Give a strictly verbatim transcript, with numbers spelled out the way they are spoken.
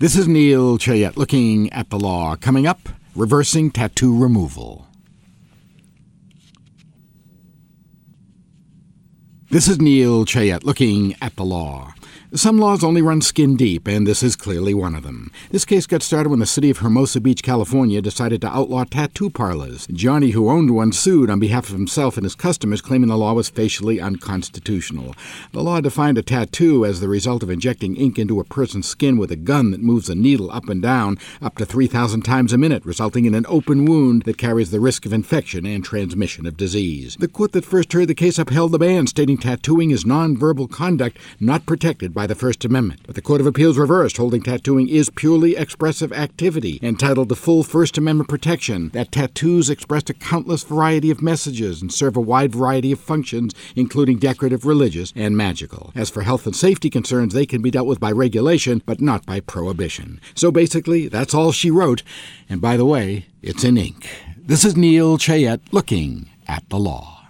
This is Neil Chayette looking at the law. Coming up, reversing tattoo removal. This is Neil Chayette looking at the law. Some laws only run skin deep, and this is clearly one of them. This case got started when the city of Hermosa Beach, California, decided to outlaw tattoo parlors. Johnny, who owned one, sued on behalf of himself and his customers, claiming the law was facially unconstitutional. The law defined a tattoo as the result of injecting ink into a person's skin with a gun that moves a needle up and down up to three thousand times a minute, resulting in an open wound that carries the risk of infection and transmission of disease. The court that first heard the case upheld the ban, stating tattooing is nonverbal conduct not protected by the First Amendment. But the Court of Appeals reversed, holding tattooing is purely expressive activity, entitled to full First Amendment protection, that tattoos express a countless variety of messages and serve a wide variety of functions, including decorative, religious, and magical. As for health and safety concerns, they can be dealt with by regulation, but not by prohibition. So basically, that's all she wrote. And by the way, it's in ink. This is Neil Chayette looking at the law.